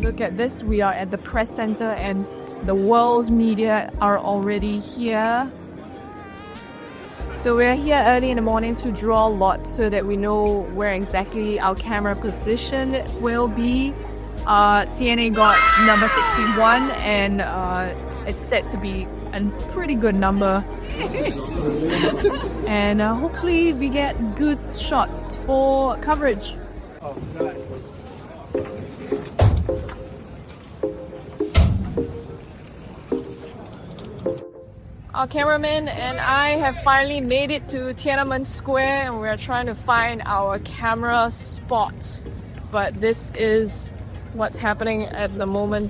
Look at this, we are at the press center and the world's media are already here. So we're here early in the morning to draw lots so that we know where exactly our camera position will be. CNA got number 61 and it's set to be a pretty good number. And hopefully we get good shots for coverage. Oh, God. Our cameraman and I have finally made it to Tiananmen Square and we're trying to find our camera spot. But this is what's happening at the moment.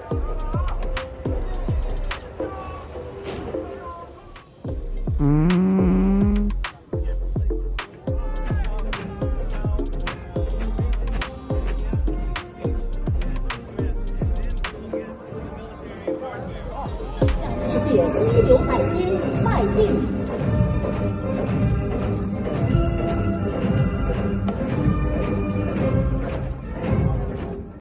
Mm.